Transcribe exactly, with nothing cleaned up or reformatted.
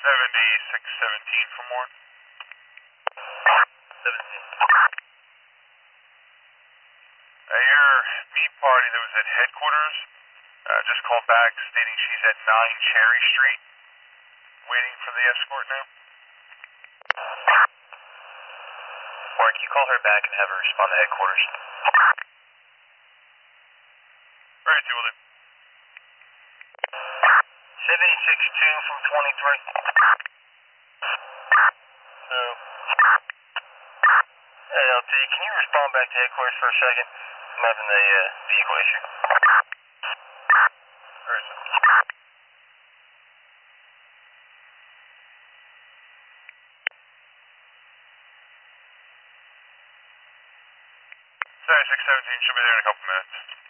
seventy-six seventeen for more. seventeen. Uh, your meat party that was at headquarters uh, just called back stating she's at nine Cherry Street, waiting for the escort now. Warren, can you call her back and have her respond to headquarters? Ready to, will do. seventy-six two from twenty-three. So, hey, L T, can you respond back to headquarters for a second? I'm having a uh, vehicle issue. Where is it? seventy-six seventeen should be there in a couple minutes.